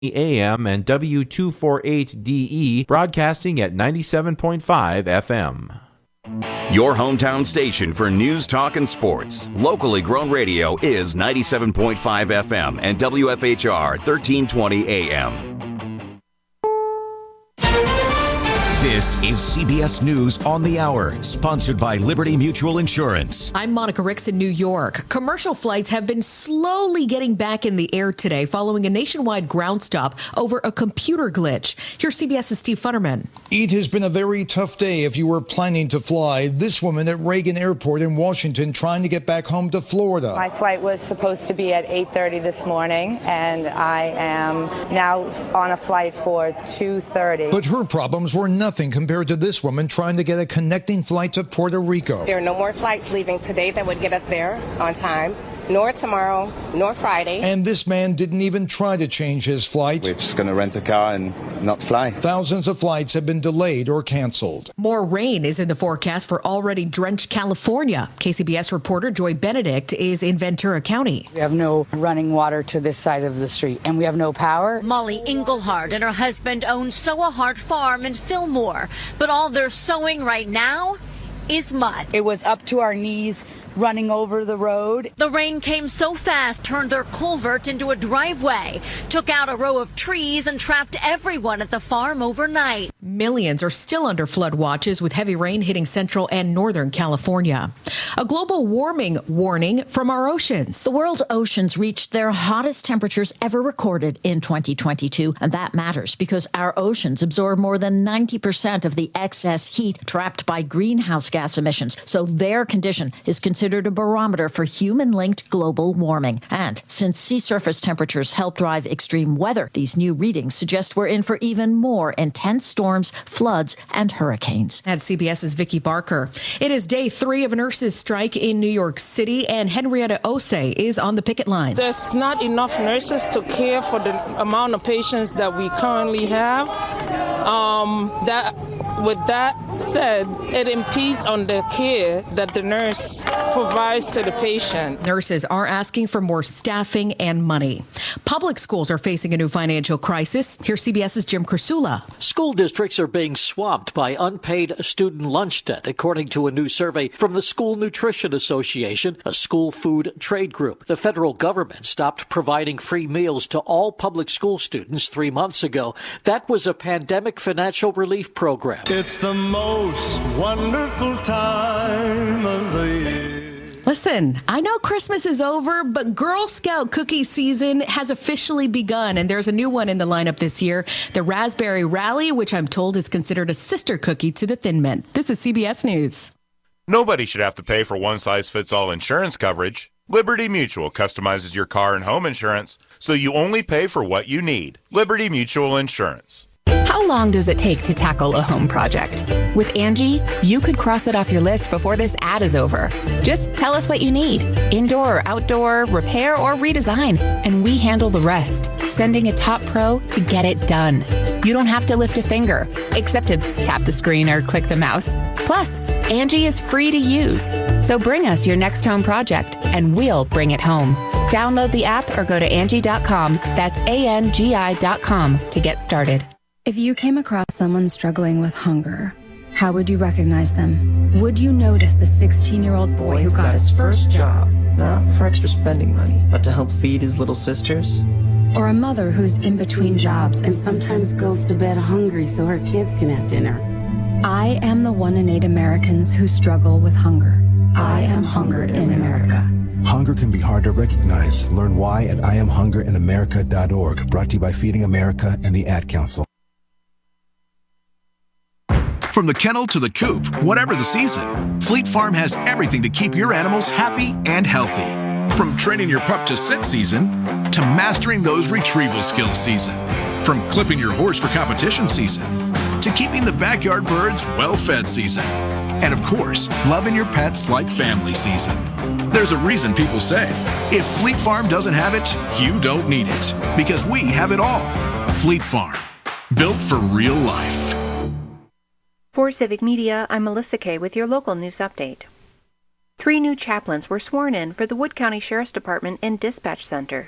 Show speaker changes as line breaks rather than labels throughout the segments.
AM and W248DE, broadcasting at 97.5 FM.
Your hometown station for news, talk, and sports. Locally grown radio is 97.5 FM and WFHR 1320 AM.
This is CBS News on the Hour, sponsored by Liberty Mutual Insurance.
I'm Monica Ricks in New York. Commercial flights have been slowly getting back in the air today following a nationwide ground stop over a computer glitch. Here's CBS's Steve Futterman.
It has been a very tough day if you were planning to fly. This woman at Reagan Airport in Washington trying to get back home to Florida.
My flight was supposed to be at 8:30 this morning, and I am now on a flight for 2:30.
But her problems were nothing compared to this woman trying to get a connecting flight to Puerto Rico.
There are no more flights leaving today that would get us there on time, nor tomorrow, nor Friday.
And this man didn't even try to change his flight.
We're just going to rent a car and not fly.
Thousands of flights have been delayed or canceled.
More rain is in the forecast for already drenched California. KCBS reporter Joy Benedict is in Ventura County.
We have no running water to this side of the street, and we have no power.
Molly Engelhardt and her husband own Sow a Heart Farm in Fillmore, but all they're sowing right now is mud.
It was up to our knees, running over the road.
The rain came so fast, turned their culvert into a driveway, took out a row of trees, and trapped everyone at the farm overnight.
Millions are still under flood watches with heavy rain hitting central and northern California. A global warming warning from our oceans.
The world's oceans reached their hottest temperatures ever recorded in 2022, and that matters because our oceans absorb more than 90% of the excess heat trapped by greenhouse gas emissions, so their condition is considered a barometer for human-linked global warming. And since sea surface temperatures help drive extreme weather, these new readings suggest we're in for even more intense storms, floods, and hurricanes.
At CBS's Vicki Barker. It is day 3 of a nurses' strike in New York City, and Henrietta Osei is on the picket lines.
There's not enough nurses to care for the amount of patients that we currently have. With that said, it impedes on the care that the nurse provides to the patient.
Nurses are asking for more staffing and money. Public schools are facing a new financial crisis. Here's CBS's Jim Krasula.
School districts are being swamped by unpaid student lunch debt, according to a new survey from the School Nutrition Association, a school food trade group. The federal government stopped providing free meals to all public school students 3 months ago. That was a pandemic financial relief program.
It's the most wonderful time of the year.
Listen, I know Christmas is over, but Girl Scout cookie season has officially begun, and there's a new one in the lineup this year, the Raspberry Rally, which I'm told is considered a sister cookie to the Thin Mint. This is CBS News.
Nobody should have to pay for one-size-fits-all insurance coverage. Liberty Mutual customizes your car and home insurance, so you only pay for what you need. Liberty Mutual Insurance.
How long does it take to tackle a home project? With Angie, you could cross it off your list before this ad is over. Just tell us what you need. Indoor or outdoor, repair or redesign, and we handle the rest, sending a top pro to get it done. You don't have to lift a finger, except to tap the screen or click the mouse. Plus, Angie is free to use. So bring us your next home project, and we'll bring it home. Download the app or go to Angie.com. That's ANGI.com to get started.
If you came across someone struggling with hunger, how would you recognize them? Would you notice a 16-year-old boy who got his first job?
Not for extra spending money, but to help feed his little sisters?
Or a mother who's in between jobs
and sometimes goes to bed hungry so her kids can have dinner?
I am the 1 in 8 Americans who struggle with hunger. I am hungered in America.
Hunger can be hard to recognize. Learn why at IamHungeredInAmerica.org. Brought to you by Feeding America and the Ad Council.
From the kennel to the coop, whatever the season, Fleet Farm has everything to keep your animals happy and healthy. From training your pup to sit season, to mastering those retrieval skills season. From clipping your horse for competition season, to keeping the backyard birds well-fed season. And of course, loving your pets like family season. There's a reason people say, if Fleet Farm doesn't have it, you don't need it. Because we have it all. Fleet Farm, built for real life.
For Civic Media, I'm Melissa Kay with your local news update. 3 new chaplains were sworn in for the Wood County Sheriff's Department and Dispatch Center.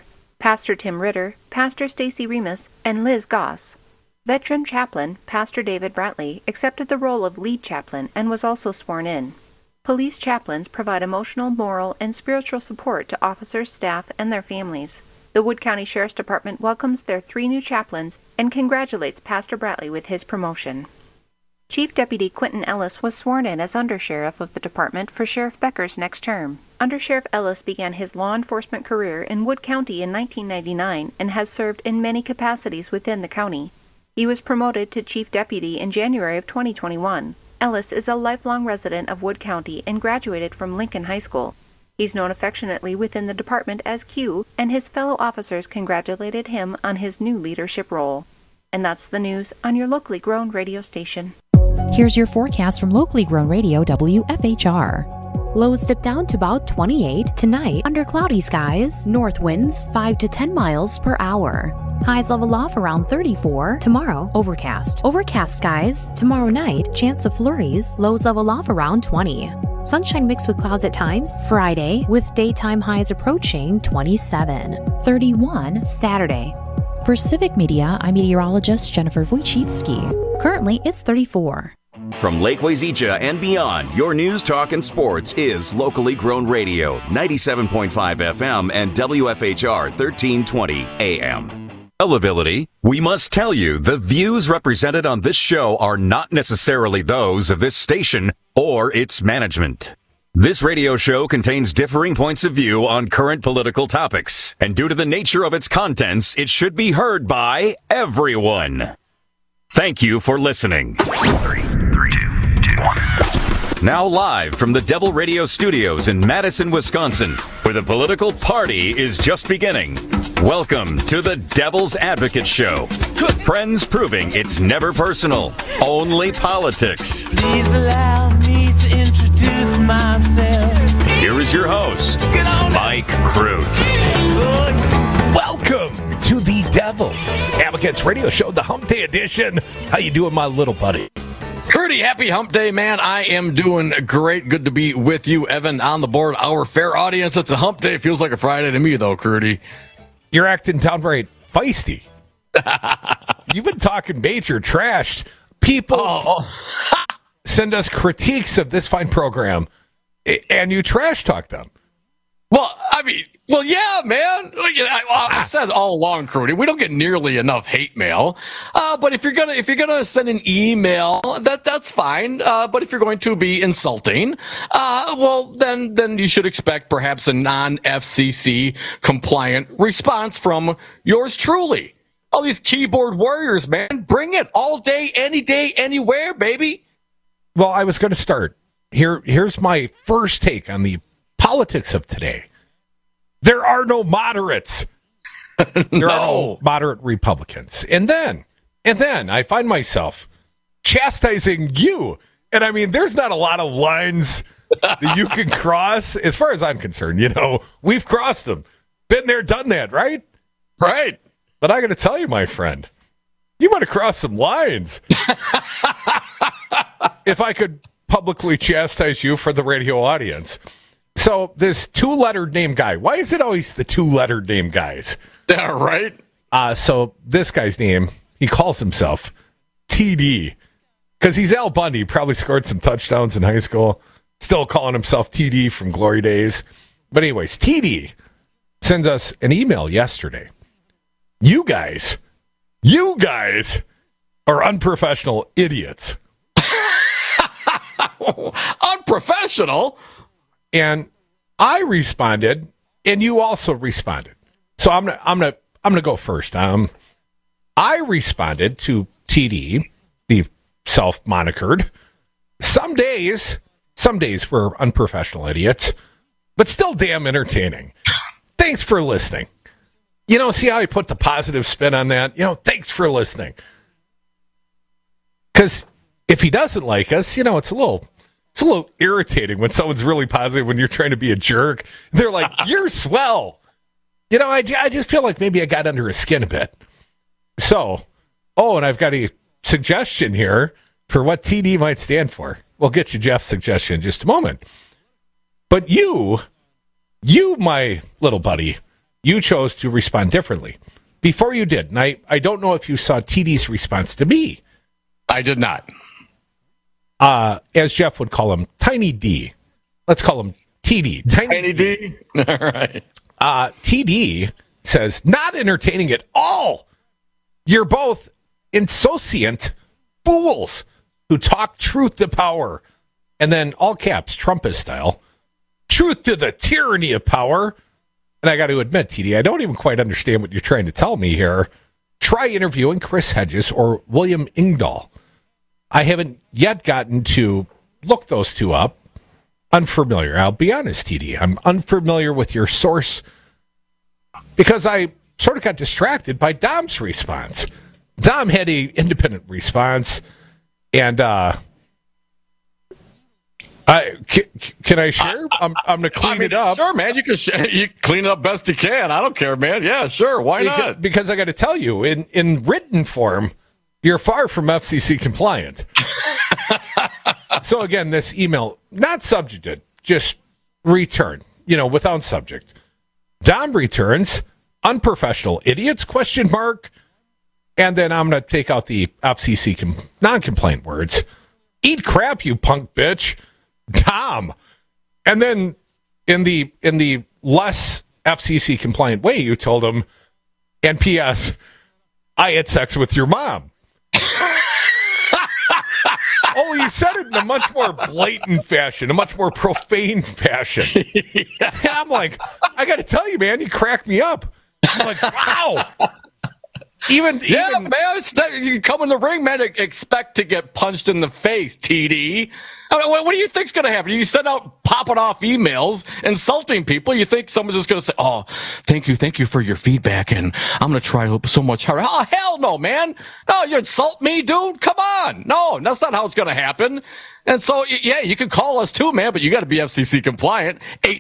Pastor Tim Ritter, Pastor Stacy Remus, and Liz Goss. Veteran chaplain Pastor David Bratley accepted the role of lead chaplain and was also sworn in. Police chaplains provide emotional, moral, and spiritual support to officers, staff, and their families. The Wood County Sheriff's Department welcomes their 3 new chaplains and congratulates Pastor Bratley with his promotion. Chief Deputy Quentin Ellis was sworn in as Undersheriff of the department for Sheriff Becker's next term. Undersheriff Ellis began his law enforcement career in Wood County in 1999 and has served in many capacities within the county. He was promoted to Chief Deputy in January of 2021. Ellis is a lifelong resident of Wood County and graduated from Lincoln High School. He's known affectionately within the department as Q, and his fellow officers congratulated him on his new leadership role. And that's the news on your locally grown radio station.
Here's your forecast from locally grown radio WFHR. Lows dip down to about 28 tonight under cloudy skies, north winds 5 to 10 miles per hour. Highs level off around 34. Tomorrow, overcast. Overcast skies. Tomorrow night, chance of flurries. Lows level off around 20. Sunshine mixed with clouds at times. Friday, with daytime highs approaching 27. 31 Saturday. For Civic Media, I'm meteorologist Jennifer Wojcicki. Currently, it's 34.
From Lake Wazeecha and beyond, your news, talk, and sports is locally grown radio, 97.5 FM and WFHR 1320 AM. Availability. We must tell you, the views represented on this show are not necessarily those of this station or its management. This radio show contains differing points of view on current political topics, and due to the nature of its contents, it should be heard by everyone. Thank you for listening. 3, 2, 2, 1. Now live from the Devil Radio Studios in Madison, Wisconsin, where the political party is just beginning. Welcome to the Devil's Advocate Show. Friends proving it's never personal, only politics.
Please allow me to introduce myself.
Here is your host, Mike Crute.
Welcome to the Devil's Advocates Radio Show, the Hump Day edition. How you doing, my little buddy?
Crudy, happy Hump Day, man. I am doing great. Good to be with you, Evan, on the board. Our fair audience, it's a Hump Day. It feels like a Friday to me, though, Crudy.
You're acting downright feisty. You've been talking major trash. People send us critiques of this fine program, and you trash talk them.
Well, yeah, man. I've said all along, Crudy, we don't get nearly enough hate mail. But if you're gonna send an email, that's fine. But if you're going to be insulting, well, then you should expect perhaps a non-FCC compliant response from yours truly. All these keyboard warriors, man, bring it all day, any day, anywhere, baby.
Well, I was going to start. Here's my first take on the politics of today. There are no moderates. There are no moderate Republicans. And then I find myself chastising you. And I mean, there's not a lot of lines that you can cross. As far as I'm concerned, we've crossed them. Been there, done that, right?
Right.
But I got to tell you, my friend, you might have crossed some lines. If I could publicly chastise you for the radio audience. So this 2-lettered name guy, why is it always the 2-lettered name guys?
Yeah, right.
So this guy's name, he calls himself TD because he's Al Bundy, probably scored some touchdowns in high school, still calling himself TD from glory days. But anyways, TD sends us an email yesterday. You guys are unprofessional idiots.
Unprofessional?
And I responded, and you also responded. So I'm gonna go first. I responded to TD, the self-monikered. Some days we're unprofessional idiots, but still damn entertaining. Thanks for listening. See how I put the positive spin on that? Thanks for listening. Because if he doesn't like us, it's a little irritating when someone's really positive when you're trying to be a jerk. They're like, you're swell. I just feel like maybe I got under his skin a bit. So, and I've got a suggestion here for what TD might stand for. We'll get you Jeff's suggestion in just a moment. But you, my little buddy, you chose to respond differently. Before you did, and I don't know if you saw TD's response to me.
I did not.
As Jeff would call him, Tiny D. Let's call him TD.
Tiny D? All right.
TD says, not entertaining at all. You're both insouciant fools who talk truth to power. And then all caps, Trumpist style, truth to the tyranny of power. And I got to admit, TD, I don't even quite understand what you're trying to tell me here. Try interviewing Chris Hedges or William Engdahl. I haven't yet gotten to look those two up. Unfamiliar. I'll be honest, TD. I'm unfamiliar with your source because I sort of got distracted by Dom's response. Dom had an independent response, and can I share? I'm going to clean it up.
Sure, man. You clean it up best you can. I don't care, man. Yeah, sure. Why not?
Because I got to tell you, in written form, you're far from FCC compliant. So again, this email, not subjected, just return, without subject. Dom returns, unprofessional idiots, ? And then I'm going to take out the FCC non-complaint words. Eat crap, you punk bitch. Dom. And then in the less FCC compliant way, you told him, and P.S., I had sex with your mom. Oh, you said it in a much more blatant fashion, a much more profane fashion. Yeah. And I'm like, I got to tell you, man, you cracked me up. I'm like, wow. Even
man, you come in the ring, man, expect to get punched in the face, TD. I mean, what do you think's going to happen? You send out popping off emails, insulting people. You think someone's just going to say, oh, thank you for your feedback, and I'm going to try so much harder. Oh, hell no, man. No, you insult me, dude? Come on. No, that's not how it's going to happen. And so, yeah, you can call us too, man, but you got to be FCC compliant.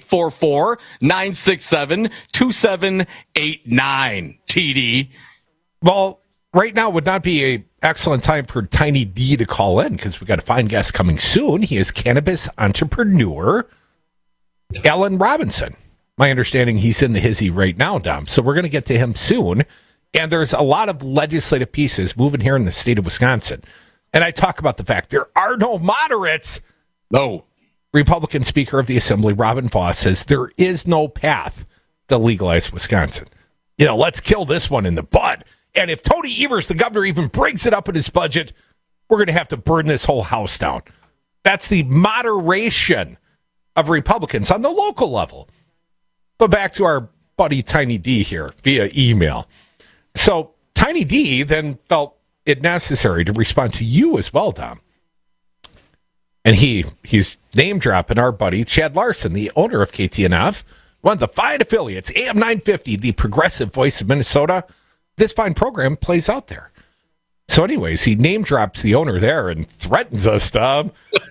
844-967-2789, TD.
Well, right now would not be an excellent time for Tiny D to call in because we got a fine guest coming soon. He is cannabis entrepreneur Alan Robinson. My understanding, he's in the hizzy right now, Dom. So we're going to get to him soon. And there's a lot of legislative pieces moving here in the state of Wisconsin. And I talk about the fact there are no moderates.
No.
Republican Speaker of the Assembly, Robin Vos, says there is no path to legalize Wisconsin. Let's kill this one in the bud. And if Tony Evers, the governor, even brings it up in his budget, we're going to have to burn this whole house down. That's the moderation of Republicans on the local level. But back to our buddy Tiny D here via email. So Tiny D then felt it necessary to respond to you as well, Dom. And he's name-dropping our buddy Chad Larson, the owner of KTNF, one of the fine affiliates, AM 950, the progressive voice of Minnesota. This fine program plays out there. So anyways, he name drops the owner there and threatens us, Tom.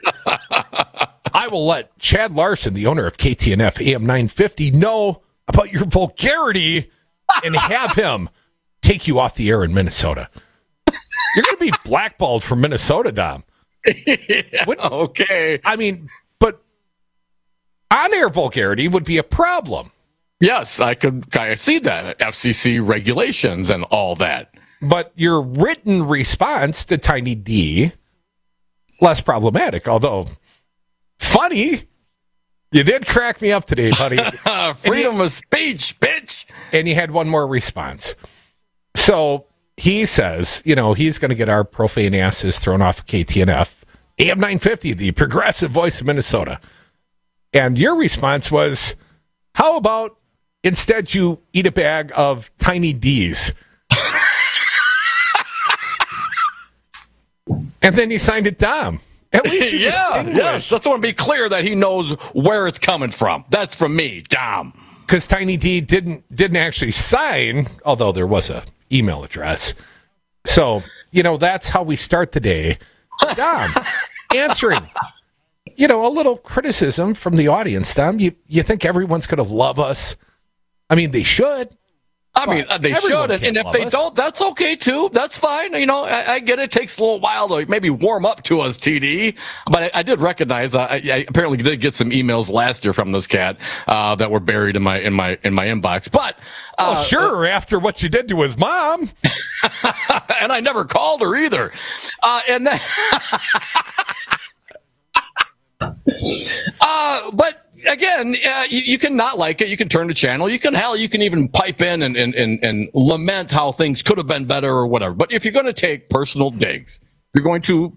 I will let Chad Larson, the owner of KTNF AM 950, know about your vulgarity and have him take you off the air in Minnesota. You're going to be blackballed from Minnesota, Dom.
Yeah, okay.
I mean, but on-air vulgarity would be a problem.
Yes, I could kind of see that. FCC regulations and all that.
But your written response to Tiny D, less problematic, although funny. You did crack me up today, buddy.
Freedom of speech, bitch.
And you had one more response. So he says, he's going to get our profane asses thrown off of KTNF. AM 950, the progressive voice of Minnesota. And your response was, how about instead you eat a bag of Tiny D's? And then you signed it Dom. At least you
yes. That's want to be clear that he knows where it's coming from. That's from me, Dom.
Because Tiny D didn't actually sign, although there was a email address. So, that's how we start the day. Dom, answering, a little criticism from the audience, Dom. You think everyone's going to love us? I mean, they should.
I mean, they should, and if they don't, that's okay too. That's fine. You know, I get it. It takes a little while to maybe warm up to us, TD. But I did recognize I apparently did get some emails last year from this cat that were buried in my inbox. But
sure, after what you did to his mom,
and I never called her either. And then, but. Again, you can not like it. You can turn the channel. You can even pipe in and lament how things could have been better or whatever. But if you're going to take personal digs, if you're going to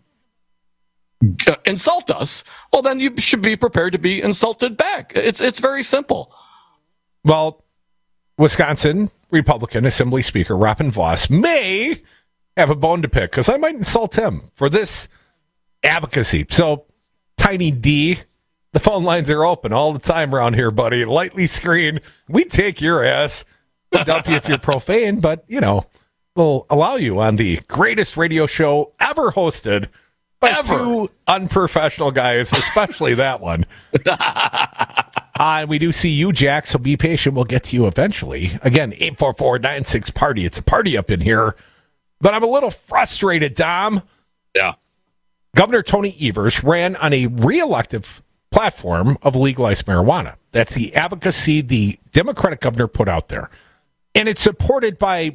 insult us, well, then you should be prepared to be insulted back. It's very simple.
Well, Wisconsin Republican Assembly Speaker Robin Vos may have a bone to pick because I might insult him for this advocacy. So, Tiny D. The phone lines are open all the time around here, buddy. Lightly screened. We take your ass. We'll dump you if you're profane, but, you know, we'll allow you on the greatest radio show ever hosted by two unprofessional guys, especially that one. And we do see you, Jack, so be patient. We'll get to you eventually. Again, 844-96-PARTY. It's a party up in here. But I'm a little frustrated, Dom.
Yeah.
Governor Tony Evers ran on a re-elective platform of legalized marijuana. That's the advocacy the Democratic governor put out there. And it's supported by,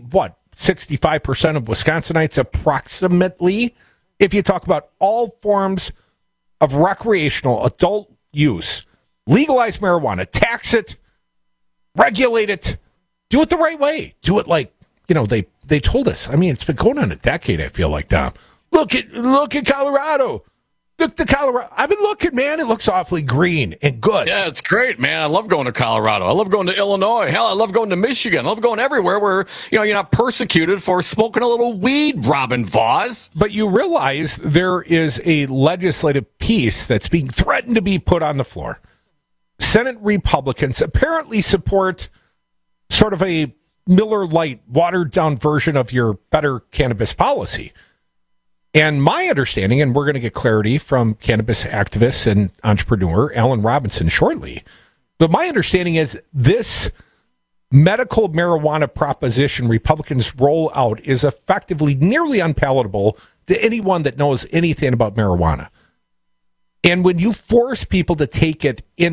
65% of Wisconsinites approximately, if you talk about all forms of recreational adult use. Legalize marijuana, tax it, regulate it, do it the right way. Do it like, they told us. I mean, it's been going on a decade, I feel like, Dom. Look at Colorado. Look to Colorado. I've been looking, man. It looks awfully green and good.
Yeah, it's great, man. I love going to Colorado. I love going to Illinois. Hell, I love going to Michigan. I love going everywhere where, you're not persecuted for smoking a little weed, Robin Vos.
But you realize there is a legislative piece that's being threatened to be put on the floor. Senate Republicans apparently support sort of a Miller Lite, watered-down version of your better cannabis policy. And my understanding, and we're going to get clarity from cannabis activist and entrepreneur Alan Robinson shortly, but my understanding is this medical marijuana proposition Republicans roll out is effectively nearly unpalatable to anyone that knows anything about marijuana. And when you force people to take it in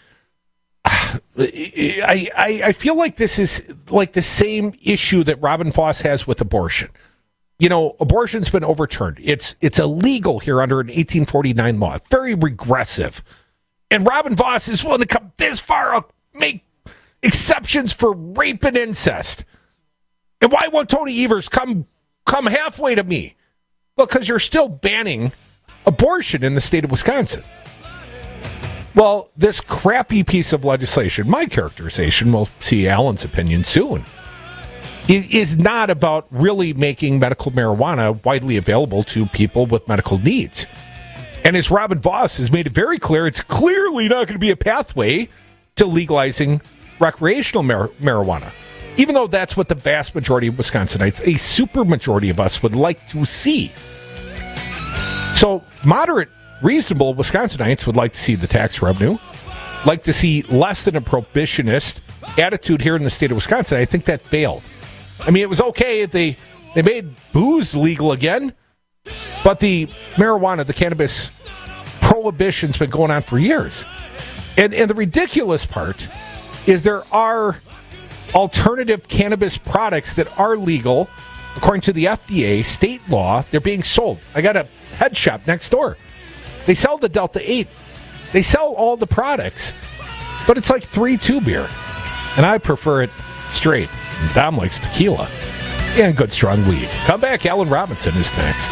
I feel like this is like the same issue that Robin Vos has with abortion. Abortion's been overturned. It's illegal here under an 1849 law. Very regressive. And Robin Vos is willing to come this far, make exceptions for rape and incest. And why won't Tony Evers come halfway to me? Well, because you're still banning abortion in the state of Wisconsin. Well, this crappy piece of legislation, my characterization, we'll see Alan's opinion soon, is not about really making medical marijuana widely available to people with medical needs. And as Robin Vos has made it very clear, it's clearly not going to be a pathway to legalizing recreational marijuana, even though that's what the vast majority of Wisconsinites, a super majority of us, would like to see. So moderate, reasonable Wisconsinites would like to see the tax revenue, like to see less than a prohibitionist attitude here in the state of Wisconsin. I think that failed. I mean, it was okay. They made booze legal again, but the marijuana, the cannabis prohibition's been going on for years. And the ridiculous part is there are alternative cannabis products that are legal, according to the FDA, state law. They're being sold. I got a head shop next door. They sell the Delta 8. They sell all the products, but it's like 3-2 beer. And I prefer it straight. Dom likes tequila and good strong weed. Come back. Alan Robinson is next.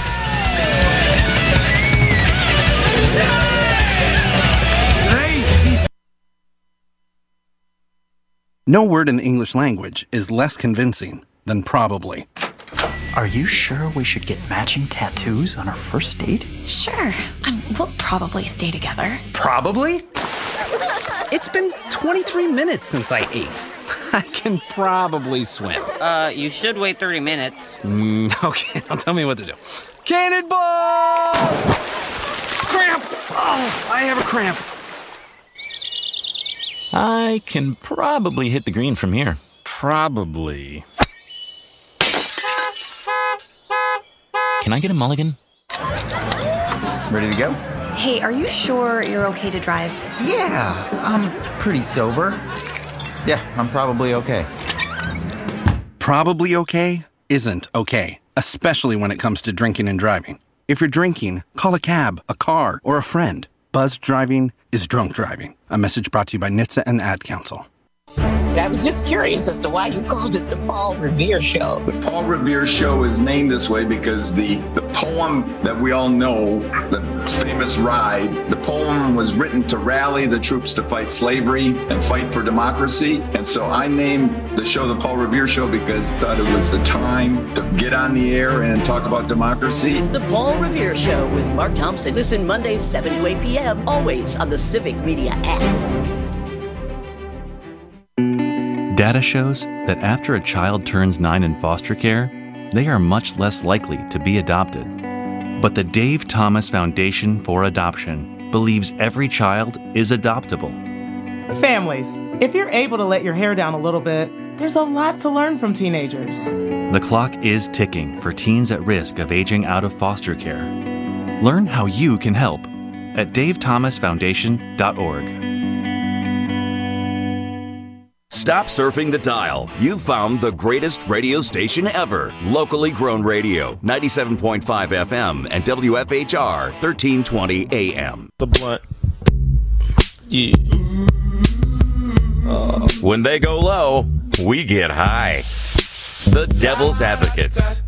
No word in the English language is less convincing than probably.
Are you sure we should get matching tattoos on our first date?
Sure. We'll probably stay together.
Probably? It's been 23 minutes since I ate. I can probably swim.
You should wait 30 minutes.
Okay, now tell me what to do. Cannonball! Cramp! Oh, I have a cramp. I can probably hit the green from here.
Probably.
Can I get a mulligan?
Ready to go?
Hey, are you sure you're okay to drive?
Yeah, I'm pretty sober. Yeah, I'm probably okay.
Probably okay isn't okay, especially when it comes to drinking and driving. If you're drinking, call a cab, a car, or a friend. Buzzed driving is drunk driving. A message brought to you by NHTSA and the Ad Council.
I was just curious as to why you called it the Paul Revere Show.
The Paul Revere Show is named this way because the poem that we all know, the famous ride, the poem was written to rally the troops to fight slavery and fight for democracy. And so I named the show the Paul Revere Show because I thought it was the time to get on the air and talk about democracy.
The Paul Revere Show with Mark Thompson. Listen Mondays 7 to 8 p.m. always on the Civic Media app.
Data shows that after a child turns 9 in foster care, they are much less likely to be adopted. But the Dave Thomas Foundation for Adoption believes every child is adoptable.
Families, if you're able to let your hair down a little bit, there's a lot to learn from teenagers.
The clock is ticking for teens at risk of aging out of foster care. Learn how you can help at davethomasfoundation.org.
Stop surfing the dial. You've found the greatest radio station ever. Locally grown radio. 97.5 FM and WFHR 1320 AM.
The blunt. Yeah.
When they go low, we get high. The Devil's Advocates.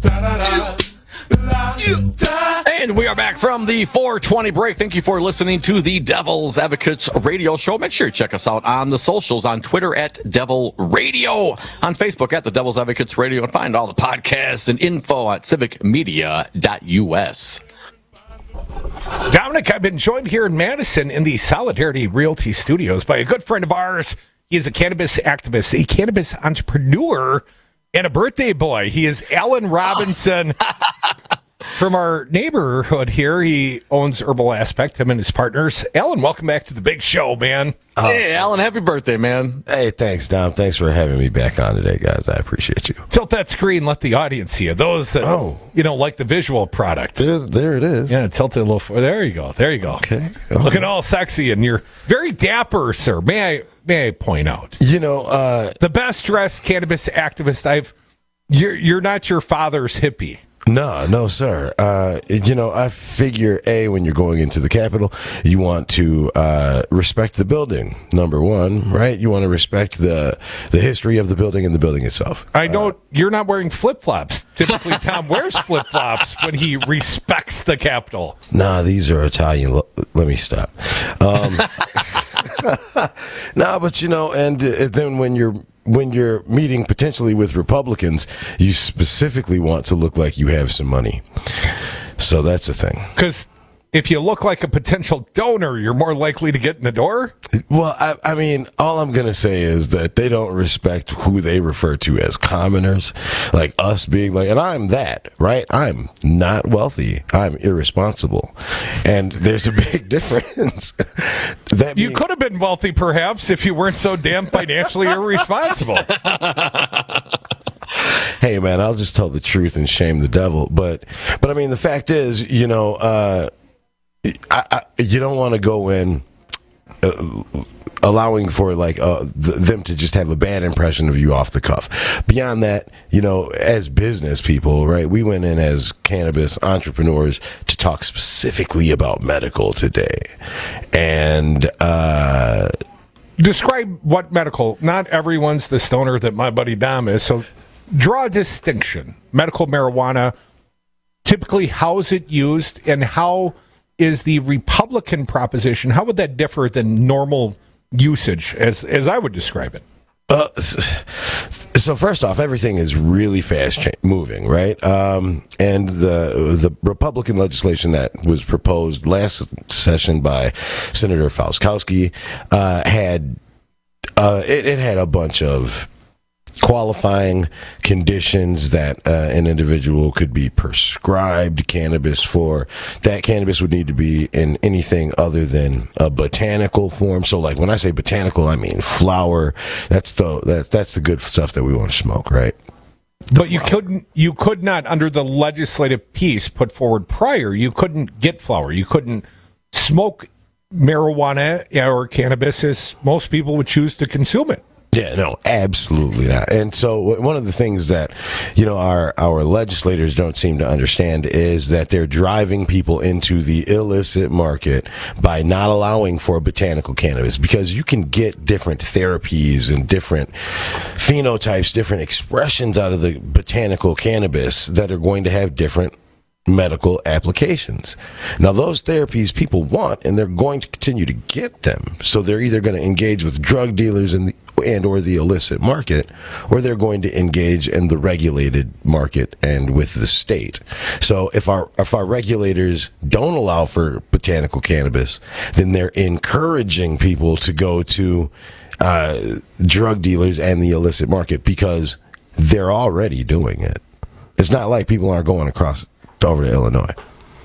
And we are back from the 420 break. Thank you for listening to the Devil's Advocates radio show. Make sure you check us out on the socials, on Twitter at Devil Radio, on Facebook at the Devil's Advocates Radio, and find all the podcasts and info at civicmedia.us.
Dominic, I've been joined here in Madison in the Solidarity Realty Studios by a good friend of ours. He is a cannabis activist, a cannabis entrepreneur, and a birthday boy. He is Alan Robinson from our neighborhood here. He owns Herbal Aspect, him and his partners. Alan, welcome back to the big show, man.
Hey, Alan, happy birthday, man.
Hey, thanks, Dom. Thanks for having me back on today, guys. I appreciate you.
Tilt that screen, let the audience see you. Those that, like the visual product.
There it is.
Yeah, tilt it a little. There you go. There you go.
Okay.
Looking all sexy, and you're very dapper, sir. May I point out?
The
best dressed cannabis activist You're not your father's hippie.
No, sir. I figure, when you're going into the Capitol, you want to respect the building, number one, right? You want to respect the history of the building and the building itself.
I know you're not wearing flip-flops. Typically, Tom wears flip-flops when he respects the Capitol.
Nah, these are Italian. Let me stop. But, and then when you're meeting potentially with Republicans, you specifically want to look like you have some money. So that's the thing.
Because if you look like a potential donor, you're more likely to get in the door?
Well, I mean, all I'm going to say is that they don't respect who they refer to as commoners, like us being like, and I'm that, right? I'm not wealthy. I'm irresponsible. And there's a big difference.
You could have been wealthy, perhaps, if you weren't so damn financially irresponsible.
Hey, man, I'll just tell the truth and shame the devil. But I mean, the fact is, you don't want to go in allowing for them to just have a bad impression of you off the cuff. Beyond that, as business people, right, we went in as cannabis entrepreneurs to talk specifically about medical today. And
describe what medical. Not everyone's the stoner that my buddy Dom is, so draw a distinction. Medical marijuana, typically how is it used, and how is the Republican proposition, how would that differ than normal usage, as I would describe it?
So first off, everything is really fast moving, right? And the Republican legislation that was proposed last session by Senator Falskowski had a bunch of qualifying conditions that an individual could be prescribed cannabis for. That cannabis would need to be in anything other than a botanical form. So, like when I say botanical, I mean flower. That's the good stuff that we want to smoke, right?
But you could not, under the legislative piece put forward prior, you couldn't get flower. You couldn't smoke marijuana or cannabis as most people would choose to consume it.
Yeah, no, absolutely not. And so one of the things that, our legislators don't seem to understand is that they're driving people into the illicit market by not allowing for botanical cannabis, because you can get different therapies and different phenotypes, different expressions out of the botanical cannabis that are going to have different medical applications. Now, those therapies people want, and they're going to continue to get them. So they're either going to engage with drug dealers and or the illicit market, or they're going to engage in the regulated market and with the state. So if our regulators don't allow for botanical cannabis, then they're encouraging people to go to drug dealers and the illicit market, because they're already doing it. It's not like people aren't going across over to Illinois.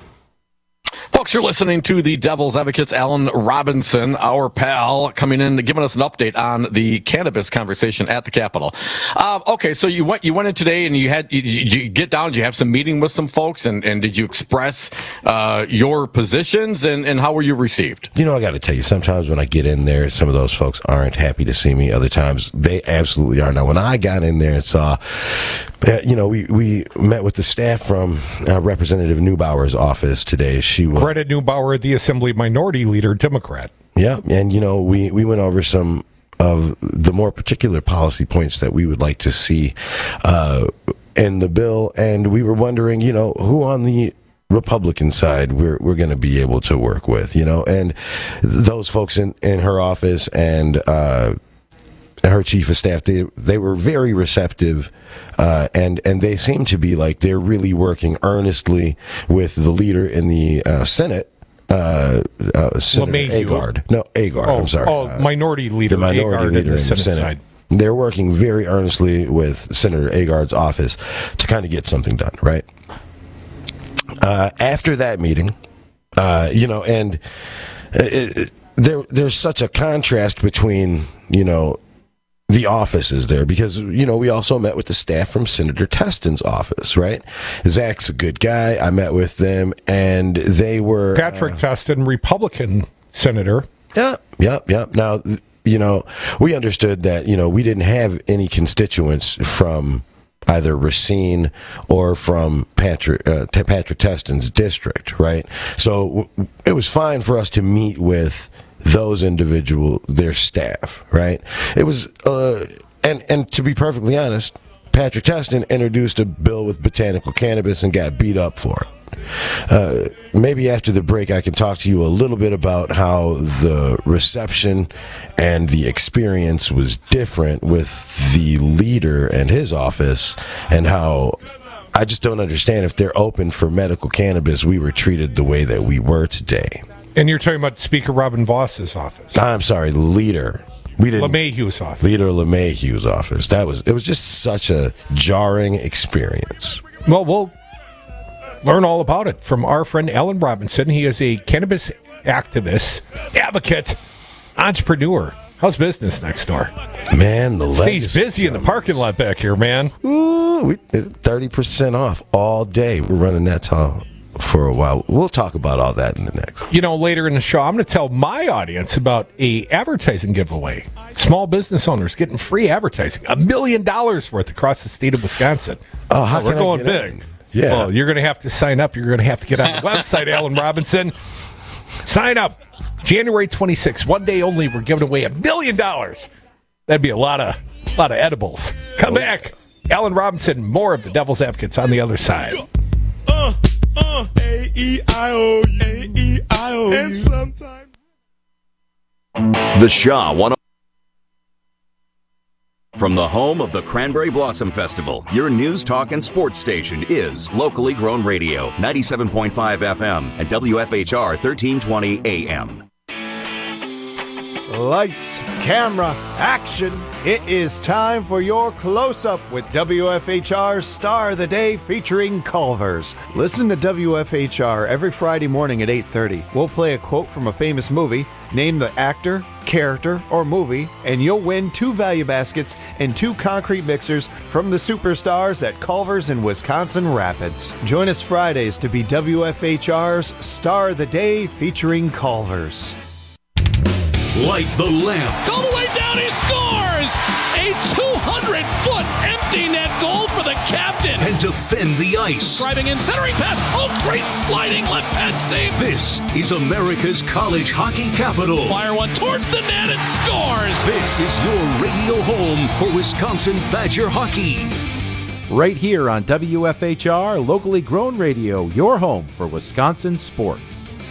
Folks, you're listening to the Devil's Advocates. Alan Robinson, our pal, coming in, giving us an update on the cannabis conversation at the Capitol. Okay, so you went in today, and you get down. Did you have some meeting with some folks, and did you express your positions, and how were you received?
I got to tell you, sometimes when I get in there, some of those folks aren't happy to see me. Other times, they absolutely are. Now, when I got in there and saw, we met with the staff from Representative Neubauer's office today. She was
Greta Neubauer, the Assembly Minority Leader, Democrat.
Yeah, and we went over some of the more particular policy points that we would like to see in the bill, and we were wondering, who on the Republican side we're going to be able to work with, and those folks in her office and her chief of staff, they were very receptive, and they seem to be like they're really working earnestly with the leader in the Senate, Senator Agard. No, Agard. I'm sorry.
Minority leader.
The minority leader in the Senate.
Side.
They're working very earnestly with Senator Agard's office to kind of get something done, right? After that meeting, and there's such a contrast between, the offices there, because, we also met with the staff from Senator Teston's office, right? Zach's a good guy. I met with them, and they were...
Patrick Teston, Republican senator.
Yep. Now, we understood that, we didn't have any constituents from either Racine or from Patrick Teston's district, right? So it was fine for us to meet with those their staff, right? It was, and to be perfectly honest, Patrick Teston introduced a bill with botanical cannabis and got beat up for it. Maybe after the break, I can talk to you a little bit about how the reception and the experience was different with the leader and his office, and how I just don't understand, if they're open for medical cannabis, we were treated the way that we were today.
And you're talking about Speaker Robin Voss's office.
I'm sorry, leader.
LeMahieu's office.
Leader LeMahieu's office. It was just such a jarring experience.
Well, we'll learn all about it from our friend Alan Robinson. He is a cannabis activist, advocate, entrepreneur. How's business next door?
Man, the
stays busy in the parking lot back here, man.
Ooh, 30% off all day. We're running that tall for a while. We'll talk about all that in the next.
Later in the show, I'm going to tell my audience about a advertising giveaway. Small business owners getting free advertising, $1 million worth across the state of Wisconsin.
Oh,
we're going big.
Yeah.
Well, you're going to have to sign up. You're going to have to get on the website, Alan Robinson. Sign up. January 26th, one day only. We're giving away $1 million. That'd be a lot of edibles. Come back, Alan Robinson. More of the Devil's Advocates on the other side.
A-E-I-O, A-E-I-O, and sometimes
The Shaw 101. From the home of the Cranberry Blossom Festival, your news, talk, and sports station is Locally Grown Radio, 97.5 FM and WFHR 1320 AM.
Lights, camera, action. It is time for your close-up with WFHR's Star of the Day featuring Culver's. Listen to WFHR every Friday morning at 8:30. We'll play a quote from a famous movie, name the actor, character, or movie, and you'll win 2 value baskets and 2 concrete mixers from the superstars at Culver's in Wisconsin Rapids. Join us Fridays to be WFHR's Star of the Day featuring Culver's.
Light the lamp.
All the way down, he scores! A 200-foot empty net goal for the captain.
And defend the ice.
Driving in, centering pass. Oh, great sliding left pad save.
This is America's college hockey capital.
Fire one towards the net and scores.
This is your radio home for Wisconsin Badger hockey.
Right here on WFHR, locally grown radio, your home for Wisconsin sports.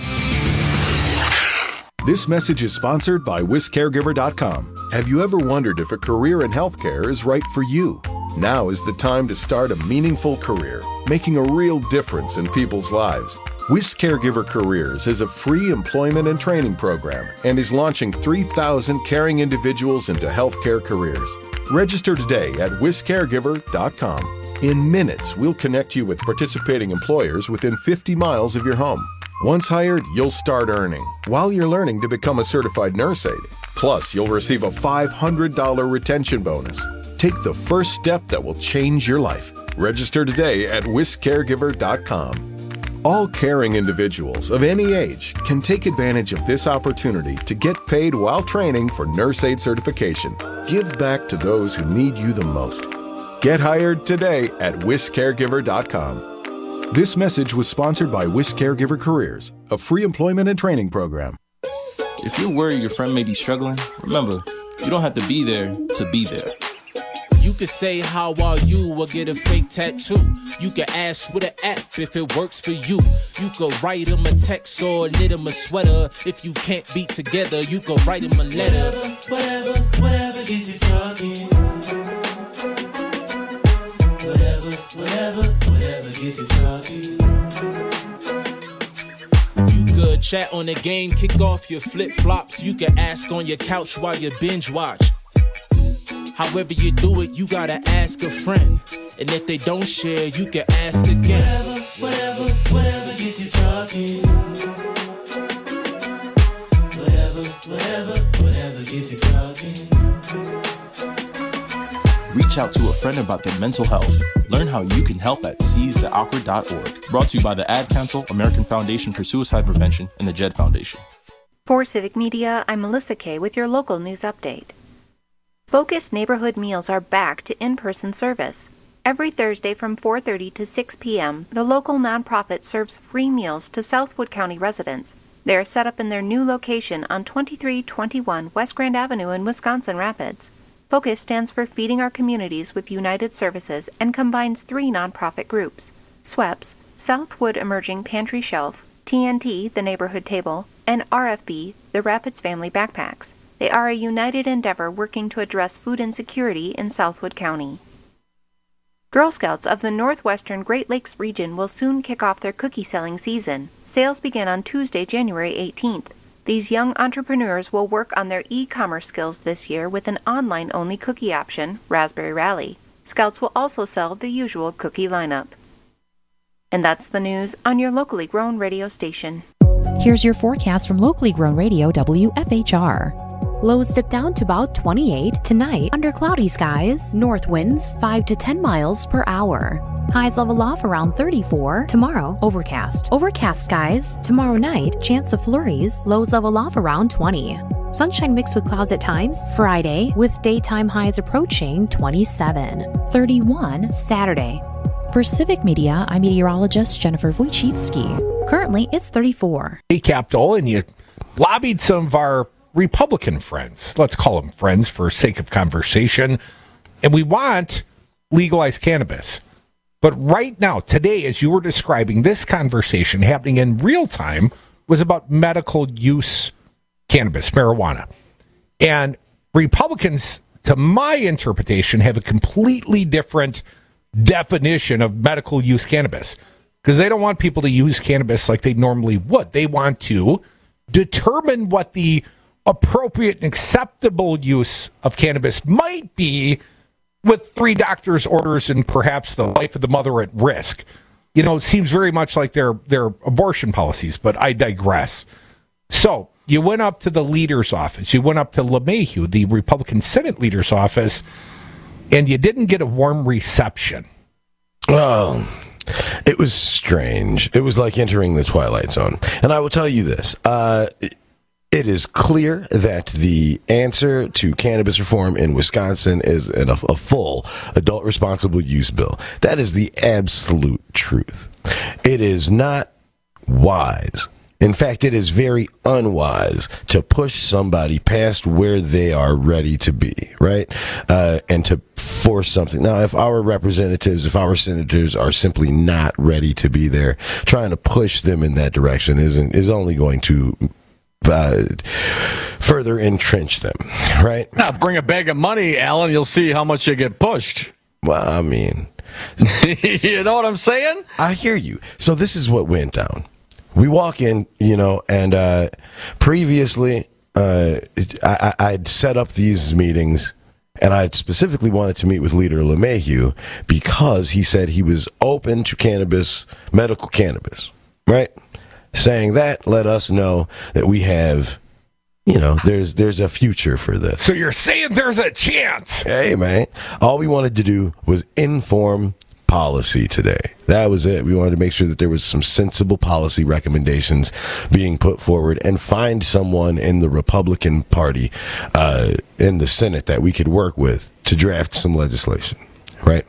This message is sponsored by WisCaregiver.com. Have you ever wondered if a career in healthcare is right for you? Now is the time to start a meaningful career, making a real difference in people's lives. WisCaregiver Careers is a free employment and training program and is launching 3,000 caring individuals into healthcare careers. Register today at WisCaregiver.com. In minutes, we'll connect you with participating employers within 50 miles of your home. Once hired, you'll start earning while you're learning to become a certified nurse aide. Plus, you'll receive a $500 retention bonus. Take the first step that will change your life. Register today at WisCaregiver.com. All caring individuals of any age can take advantage of this opportunity to get paid while training for nurse aide certification. Give back to those who need you the most. Get hired today at WisCaregiver.com. This message was sponsored by WisCaregiver Careers, a free employment and training program.
If you're worried your friend may be struggling, remember, you don't have to be there to be there.
You could say, how are you, or get a fake tattoo. You could ask with an app if it works for you. You could write him a text or knit him a sweater. If you can't be together, you could write him a letter. Whatever gets you talking. Whatever gets you talking. You could chat on the game, kick off your flip-flops. You could ask on your couch while you binge watch. However you do it, you gotta ask a friend. And if they don't share, you can ask again. Whatever gets you talking. Whatever gets you talking.
Reach out to a friend about their mental health. Learn how you can help at seizetheawkward.org. Brought to you by the Ad Council, American Foundation for Suicide Prevention, and the JED Foundation.
For Civic Media, I'm Melissa Kay with your local news update. Focused Neighborhood Meals are back to in-person service. Every Thursday from 4:30 to 6 p.m., the local nonprofit serves free meals to Southwood County residents. They are set up in their new location on 2321 West Grand Avenue in Wisconsin Rapids. Focus stands for Feeding Our Communities with United Services and combines 3 nonprofit groups: SWEPS, Southwood Emerging Pantry Shelf, TNT, the Neighborhood Table, and RFB, the Rapids Family Backpacks. They are a united endeavor working to address food insecurity in Southwood County. Girl Scouts of the Northwestern Great Lakes region will soon kick off their cookie selling season. Sales begin on Tuesday, January 18th. These young entrepreneurs will work on their e-commerce skills this year with an online-only cookie option, Raspberry Rally. Scouts will also sell the usual cookie lineup. And that's the news on your locally grown radio station.
Here's your forecast from locally grown radio WFHR. Lows dip down to about 28 tonight under cloudy skies, north winds 5 to 10 miles per hour. Highs level off around 34. Tomorrow, overcast. Overcast skies. Tomorrow night, chance of flurries. Lows level off around 20. Sunshine mixed with clouds at times. Friday, with daytime highs approaching 27. 31 Saturday. For Civic Media, I'm meteorologist Jennifer Wojcicki. Currently, it's 34.
Hey, Capitol, and you lobbied some of our Republican friends. Let's call them friends for sake of conversation. And we want legalized cannabis. But right now, today, as you were describing, this conversation happening in real time was about medical use cannabis, marijuana. And Republicans, to my interpretation, have a completely different definition of medical use cannabis, because they don't want people to use cannabis like they normally would. They want to determine what the appropriate and acceptable use of cannabis might be with 3 doctors' orders and perhaps the life of the mother at risk. You know, it seems very much like their abortion policies, but I digress. So you went up to the leader's office. You went up to LeMahieu, the Republican Senate leader's office, and you didn't get a warm reception.
Oh, it was strange. It was like entering the Twilight Zone. And I will tell you this. It is clear that the answer to cannabis reform in Wisconsin is a full adult responsible use bill. That is the absolute truth. It is not wise. In fact, it is very unwise to push somebody past where they are ready to be, right? And to force something. Now, if our representatives, if our senators are simply not ready to be there, trying to push them in that direction is only going to further entrench them, right?
Now, bring a bag of money, Alan. You'll see how much you get pushed.
Well, I mean,
you know what I'm saying?
I hear you. So this is what went down. We walk in, and previously I'd set up these meetings, and I specifically wanted to meet with Leader LeMahieu because he said he was open to cannabis, medical cannabis, right? Saying that let us know that we have, there's a future for this.
So you're saying there's a chance?
Hey, man. All we wanted to do was inform policy today. That was it. We wanted to make sure that there was some sensible policy recommendations being put forward and find someone in the Republican Party in the Senate that we could work with to draft some legislation, right?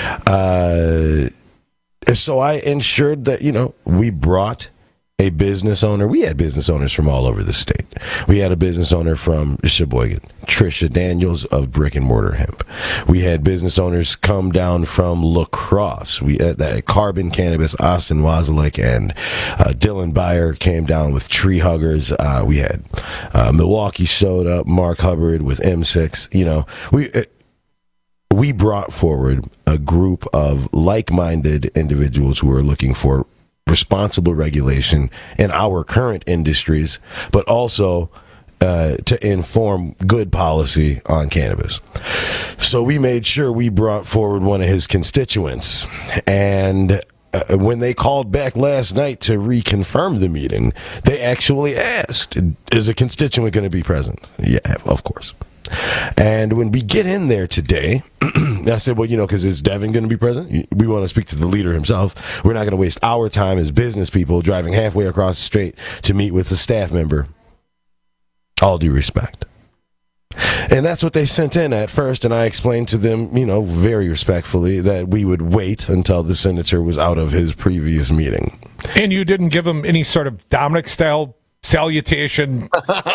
So I ensured that, we brought a business owner. We had business owners from all over the state. We had a business owner from Sheboygan, Trisha Daniels of Brick and Mortar Hemp. We had business owners come down from La Crosse. We had that Carbon Cannabis, Austin Wazalek, and Dylan Byer came down with Tree Huggers. We had Milwaukee showed up, Mark Hubbard with M6. We brought forward a group of like-minded individuals who are looking for responsible regulation in our current industries, but also to inform good policy on cannabis. So we made sure we brought forward one of his constituents. And when they called back last night to reconfirm the meeting, they actually asked, is a constituent going to be present? Yeah, of course. And when we get in there today, I said, well, because is Devin going to be present? We want to speak to the leader himself. We're not going to waste our time as business people driving halfway across the street to meet with a staff member. All due respect. And that's what they sent in at first, and I explained to them, very respectfully, that we would wait until the senator was out of his previous meeting.
And you didn't give him any sort of Dominic-style salutation?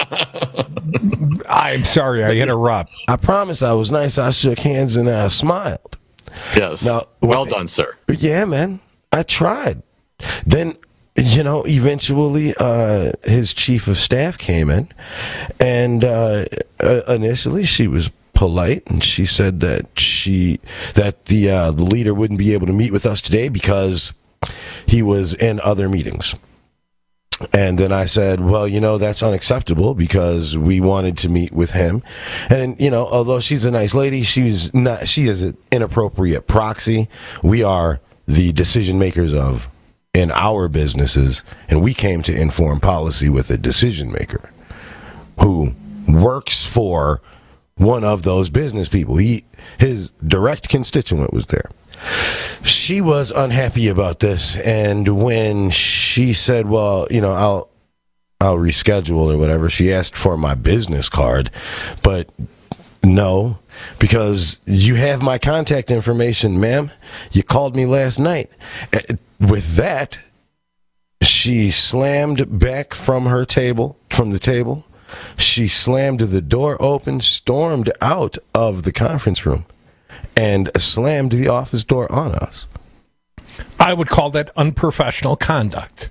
I'm sorry, I interrupt.
I promise I was nice. I shook hands and I smiled.
Yes. Now, well done, sir.
Yeah, man. I tried. Then, eventually his chief of staff came in, and initially she was polite, and she said that the leader wouldn't be able to meet with us today because he was in other meetings. And then I said, well, that's unacceptable because we wanted to meet with him. And, although she's a nice lady, she is an inappropriate proxy. We are the decision makers in our businesses, and we came to inform policy with a decision maker who works for one of those business people. His direct constituent was there. She was unhappy about this, and when she said, well, I'll reschedule or whatever, she asked for my business card, but no, because you have my contact information, ma'am. You called me last night. With that, she slammed back from the table. She slammed the door open, stormed out of the conference room, and slammed the office door on us.
I would call that unprofessional conduct.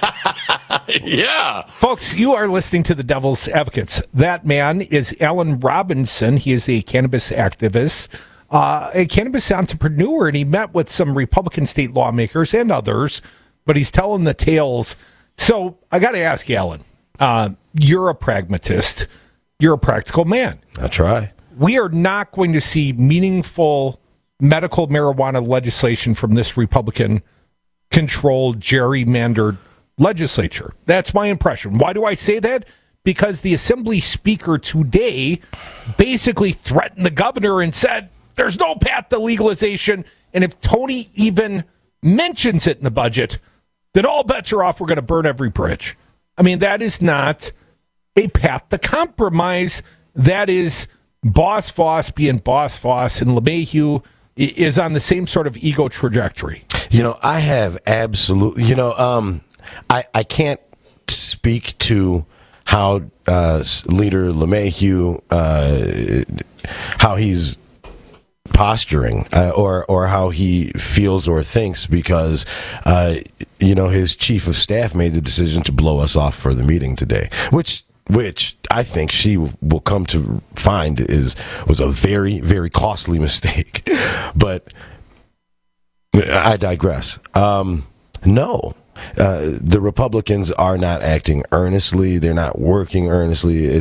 Yeah.
Folks, you are listening to the Devil's Advocates. That man is Alan Robinson. He is a cannabis activist, a cannabis entrepreneur, and he met with some Republican state lawmakers and others, but he's telling the tales. So I got to ask you, Alan, You're a pragmatist. You're a practical man.
I try.
We are not going to see meaningful medical marijuana legislation from this Republican-controlled, gerrymandered legislature. That's my impression. Why do I say that? Because the Assembly Speaker today basically threatened the governor and said, there's no path to legalization, and if Tony even mentions it in the budget, then all bets are off. We're going to burn every bridge. I mean, that is not a path to compromise. That is Boss Foss being Boss Foss, and LeMahieu is on the same sort of ego trajectory.
I have absolutely, I can't speak to how Leader LeMahieu, how he's posturing or how he feels or thinks, because his chief of staff made the decision to blow us off for the meeting today, which I think she will come to find was a very, very costly mistake. But I digress. No. The Republicans are not acting earnestly. They're not working earnestly.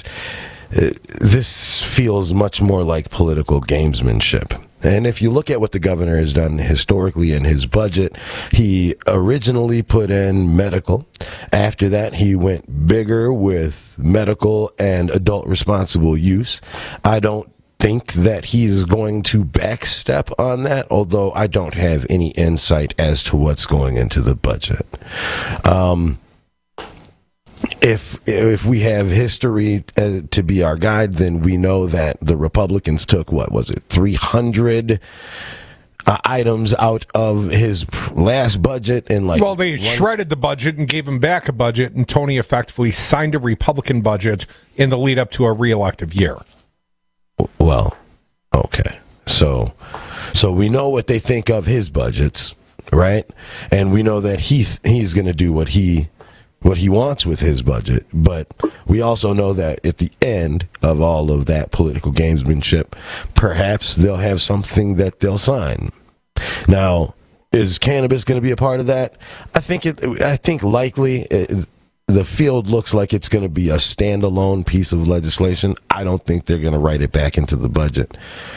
This feels much more like political gamesmanship. And if you look at what the governor has done historically in his budget, he originally put in medical. After that, he went bigger with medical and adult responsible use. I don't think that he's going to backstep on that, although I don't have any insight as to what's going into the budget. If we have history to be our guide, then we know that the Republicans took, 300 items out of his last budget in
they shredded the budget and gave him back a budget, and Tony effectively signed a Republican budget in the lead up to a re-elective year.
Well, okay. So we know what they think of his budgets, right? And we know that he's going to do what he wants with his budget. But we also know that at the end of all of that political gamesmanship, perhaps they'll have something that they'll sign. Now, is cannabis going to be a part of that? I think likely. The field looks like it's going to be a standalone piece of legislation. I don't think they're going to write it back into the budget.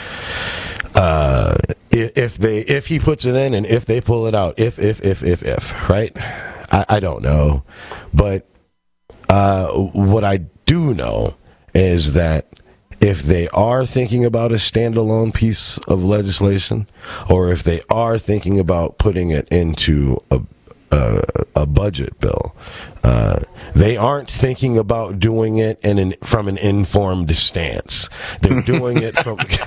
If he puts it in and if they pull it out, if, right? I don't know. But what I do know is that if they are thinking about a standalone piece of legislation, or if they are thinking about putting it into a budget bill, they aren't thinking about doing it from an informed stance. They're doing it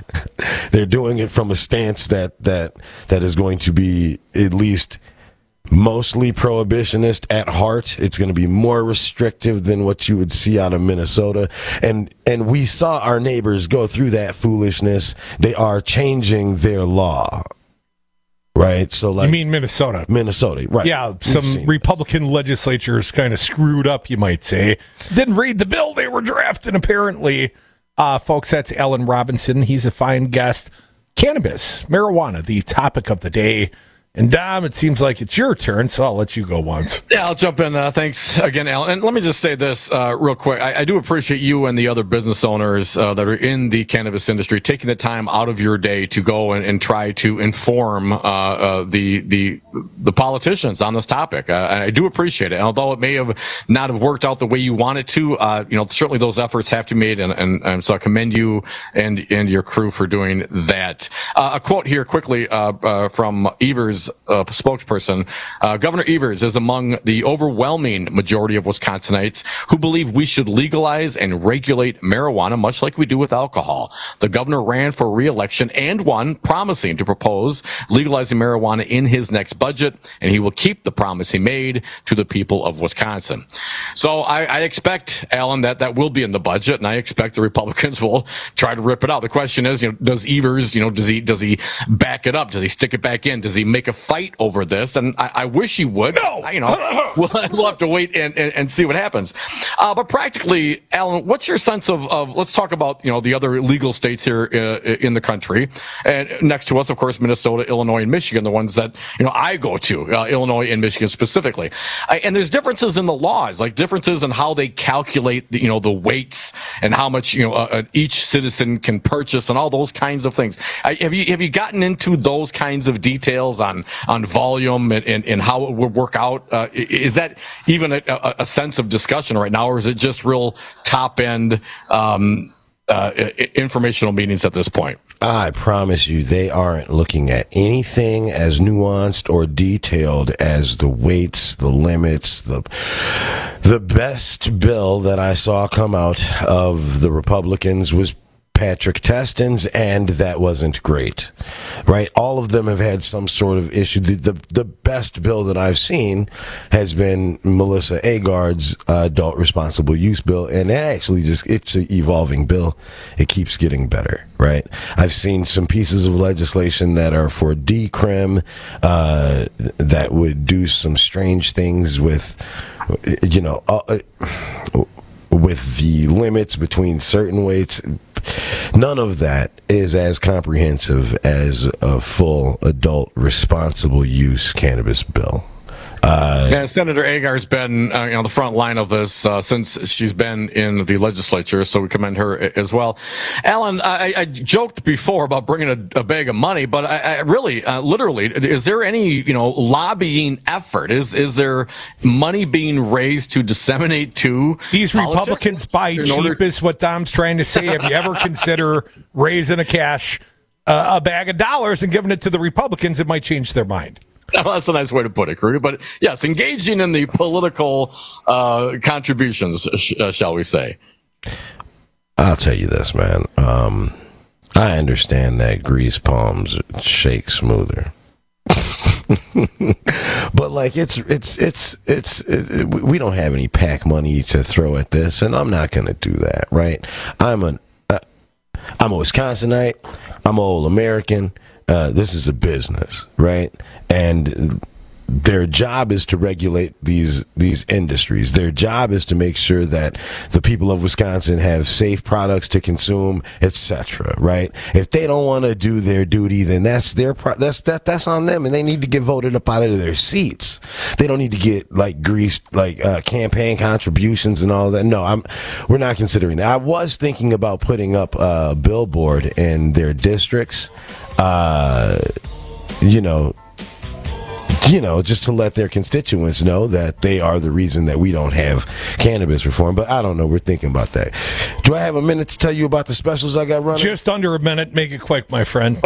from a stance that is going to be at least mostly prohibitionist at heart. It's going to be more restrictive than what you would see out of Minnesota. And we saw our neighbors go through that foolishness. They are changing their law. Right, so
you mean Minnesota?
Minnesota, right?
Yeah, some Republican legislatures kind of screwed up, you might say. Didn't read the bill they were drafting, apparently. Folks, that's Alan Robinson. He's a fine guest. Cannabis, marijuana, the topic of the day. And Dom, it seems like it's your turn, so I'll let you go once.
Yeah, I'll jump in. Thanks again, Alan. And let me just say this real quick. I do appreciate you and the other business owners that are in the cannabis industry taking the time out of your day to go and try to inform the politicians on this topic. I do appreciate it. And although it may have not have worked out the way you wanted to, certainly those efforts have to be made, and so I commend you and your crew for doing that. A quote here quickly from Evers' spokesperson. Governor Evers is among the overwhelming majority of Wisconsinites who believe we should legalize and regulate marijuana, much like we do with alcohol. The governor ran for re-election and won, promising to propose legalizing marijuana in his next budget, and he will keep the promise he made to the people of Wisconsin. So I expect, Alan, that will be in the budget, and I expect the Republicans will try to rip it out. The question is, does Evers, does he back it up? Does he stick it back in? Does he make a fight over this, and I wish he would.
No!
We'll have to wait and see what happens. But practically, Alan, what's your sense of let's talk about, the other legal states here in the country. And next to us, of course, Minnesota, Illinois, and Michigan, the ones that, I go to, Illinois and Michigan specifically. And there's differences in the laws, like differences in how they calculate the weights and how much, each citizen can purchase and all those kinds of things. Have you gotten into those kinds of details on volume and how it would work out? Is that even a sense of discussion right now, or is it just real top end informational meetings at this point?
I promise you, they aren't looking at anything as nuanced or detailed as the weights, the limits, the best bill that I saw come out of the Republicans was Patrick Testin's, and that wasn't great, right? All of them have had some sort of issue. The best bill that I've seen has been Melissa Agard's adult responsible use bill, and that actually it's an evolving bill. It keeps getting better, right? I've seen some pieces of legislation that are for decrim that would do some strange things with, with the limits between certain weights. None of that is as comprehensive as a full adult responsible use cannabis bill.
Senator Agar's been on the front line of this since she's been in the legislature, so we commend her as well. Alan, I joked before about bringing a bag of money, but I really, literally, is there any lobbying effort? Is there money being raised to disseminate to
these Republicans buy cheap? Is what Dom's trying to say. Have you ever consider raising a bag of dollars and giving it to the Republicans? It might change their mind.
Well, that's a nice way to put it, Crudy. But yes, engaging in the political contributions, shall we say.
I'll tell you this, man. I understand that grease palms shake smoother. But we don't have any PAC money to throw at this, and I'm not going to do that, right? I'm a Wisconsinite. I'm an old American. This is a business, right? And their job is to regulate these industries. Their job is to make sure that the people of Wisconsin have safe products to consume, etc. Right? If they don't want to do their duty, then that's that's on them, and they need to get voted up out of their seats. They don't need to get greased campaign contributions and all that. No, we're not considering that. I was thinking about putting up a billboard in their districts. Just to let their constituents know that they are the reason that we don't have cannabis reform. But I don't know. We're thinking about that. Do I have a minute to tell you about the specials I got running?
Just under a minute. Make it quick, my friend.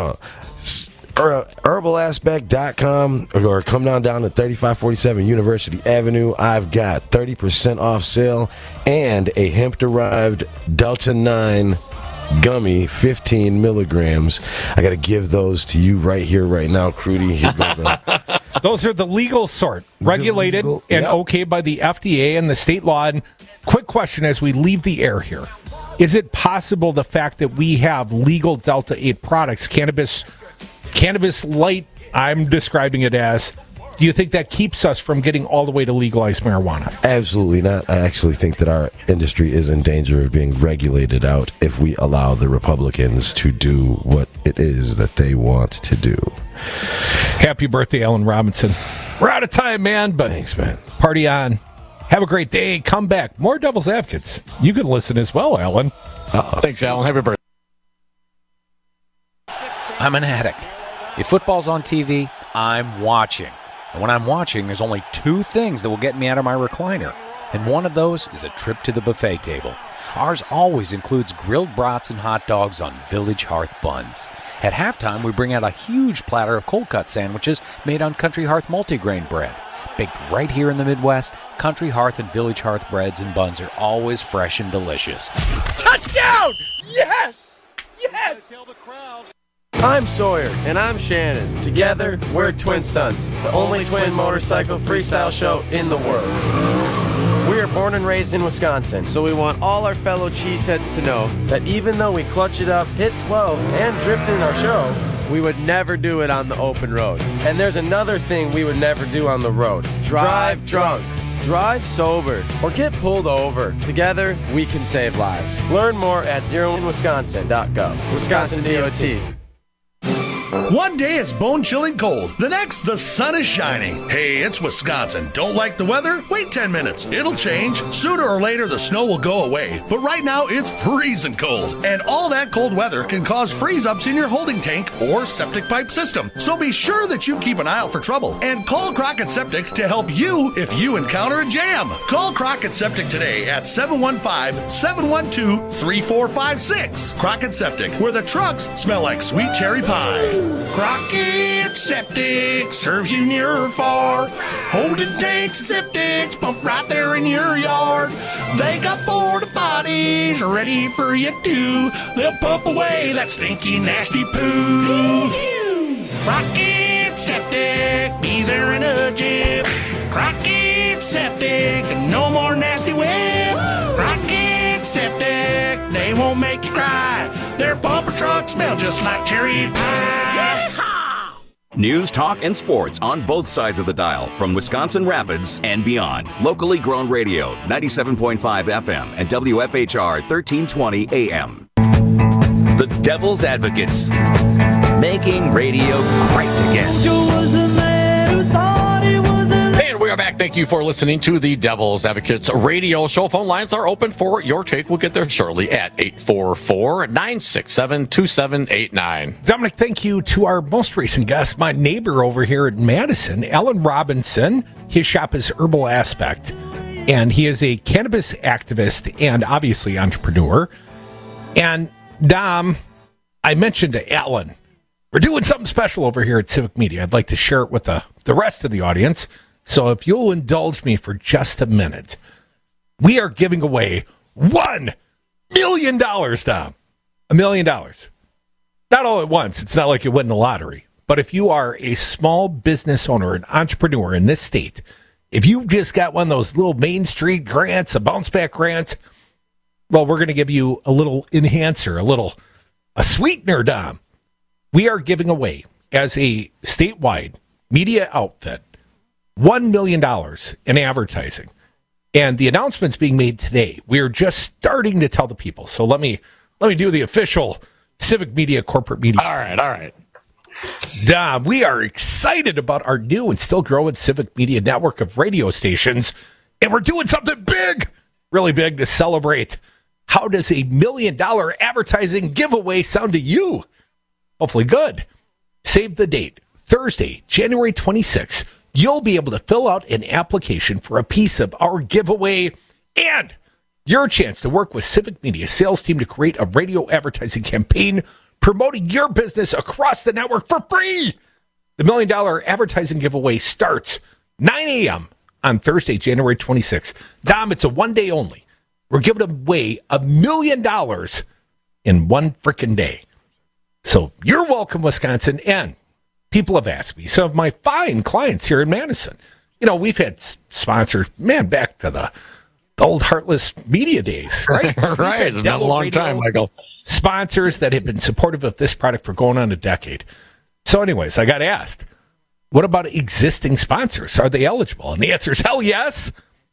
Herbalaspect.com or come down to 3547 University Avenue. I've got 30% off sale and a hemp-derived Delta 9 gummy, 15 milligrams. I got to give those to you right here, right now, Crudy.
Those are the legal sort, regulated and okay by the FDA and the state law. And quick question as we leave the air here. Is it possible the fact that we have legal Delta 8 products, cannabis light, I'm describing it as, do you think that keeps us from getting all the way to legalized marijuana?
Absolutely not. I actually think that our industry is in danger of being regulated out if we allow the Republicans to do what it is that they want to do.
Happy birthday, Alan Robinson. We're out of time, man. But
thanks, man.
Party on. Have a great day. Come back. More Devil's Advocates. You can listen as well, Alan.
Thanks, Alan. Happy birthday.
I'm an addict. If football's on TV, I'm watching. And when I'm watching, there's only two things that will get me out of my recliner. And one of those is a trip to the buffet table. Ours always includes grilled brats and hot dogs on Village Hearth buns. At halftime, we bring out a huge platter of cold cut sandwiches made on Country Hearth multigrain bread. Baked right here in the Midwest, Country Hearth and Village Hearth breads and buns are always fresh and delicious.
Touchdown! Yes! Yes!
I'm Sawyer, and I'm Shannon. Together, we're Twin Stunts, the only twin motorcycle freestyle show in the world. We are born and raised in Wisconsin, so we want all our fellow cheeseheads to know that even though we clutch it up, hit 12, and drift in our show, We would never do it on the open road. And there's another thing we would never do on the road. Drive drunk. Drive sober or get pulled over. Together, we can save lives. Learn more at zeroinwisconsin.gov. Wisconsin DOT.
One day it's bone-chilling cold. The next, the sun is shining. Hey, it's Wisconsin. Don't like the weather? Wait 10 minutes. It'll change. Sooner or later, the snow will go away. But right now, it's freezing cold. And all that cold weather can cause freeze-ups in your holding tank or septic pipe system. So be sure that you keep an eye out for trouble. And call Crockett Septic to help you if you encounter a jam. Call Crockett Septic today at 715-712-3456. Crockett Septic, where the trucks smell like sweet cherry pie. Crockett Septic serves you near or far. Holding tanks and septics pump right there in your yard. They got porta potties ready for you too. They'll pump away that stinky, nasty poo. Crockett Septic, be there in a jiff. Crockett Septic, no more nasty whip. Crockett Septic, they won't make you cry. Their bumper trucks smell just like cherry pie.
News, talk, and sports on both sides of the dial from Wisconsin Rapids and beyond. Locally grown radio, 97.5 FM and WFHR 1320 AM. The Devil's Advocates, making radio great again.
And we are back. Thank you for listening to the Devil's Advocates radio show. Phone lines are open for your take. We'll get there shortly at 844-967-2789.
Dominic, thank you to our most recent guest, my neighbor over here at Madison, Alan Robinson. His shop is Herbal Aspect, and he is a cannabis activist and obviously entrepreneur. And Dom, I mentioned to Alan, we're doing something special over here at Civic Media. I'd like to share it with the rest of the audience. So if you'll indulge me for just a minute, we are giving away $1 million, Dom. $1 million. Not all at once. It's not like you win the lottery. But if you are a small business owner, an entrepreneur in this state, if you just got one of those little Main Street grants, a bounce back grant, well, we're going to give you a little enhancer, a sweetener, Dom. We are giving away, as a statewide media outfit, $1 million in advertising. And the announcement's being made today. We're just starting to tell the people. So let me do the official Civic Media corporate media.
All right.
Dom, we are excited about our new and still growing Civic Media network of radio stations. And we're doing something big, really big to celebrate. How does a $1 million advertising giveaway sound to you? Hopefully good. Save the date. Thursday, January 26th. You'll be able to fill out an application for a piece of our giveaway and your chance to work with Civic Media sales team to create a radio advertising campaign promoting your business across the network for free. The $1 million advertising giveaway starts 9 a.m. on Thursday, January 26th. Dom, it's a one day only. We're giving away $1 million in one freaking day. So you're welcome, Wisconsin, and people have asked me, some of my fine clients here in Madison. You know, we've had sponsors, back to the old Heartless Media days, right?
Right. It's been a long time, Michael.
Sponsors that have been supportive of this product for going on a decade. So anyways, I got asked, what about existing sponsors? Are they eligible? And the answer is hell yes.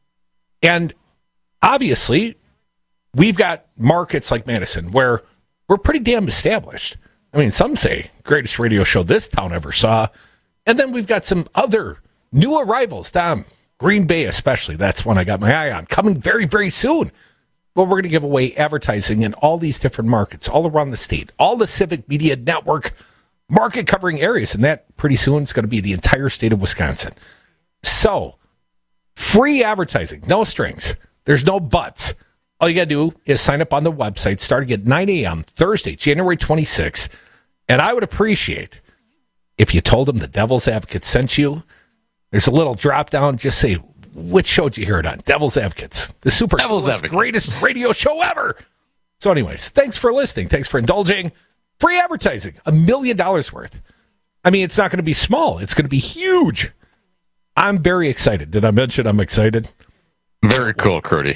And obviously, we've got markets like Madison where we're pretty damn established. I mean, some say greatest radio show this town ever saw. And then we've got some other new arrivals, Dom. Green Bay especially. That's one I got my eye on. Coming very, very soon. Well, we're going to give away advertising in all these different markets, all around the state, all the Civic Media Network market covering areas. And that pretty soon is going to be the entire state of Wisconsin. So, free advertising, no strings. There's no buts. All you got to do is sign up on the website starting at 9 a.m. Thursday, January 26th. And I would appreciate if you told them the Devil's Advocates sent you. There's a little drop down. Just say, which show did you hear it on? Devil's Advocates. The super greatest radio show ever. So anyways, thanks for listening. Thanks for indulging. Free advertising. $1 million worth. I mean, it's not going to be small. It's going to be huge. I'm very excited. Did I mention I'm excited?
Very cool, Crudy.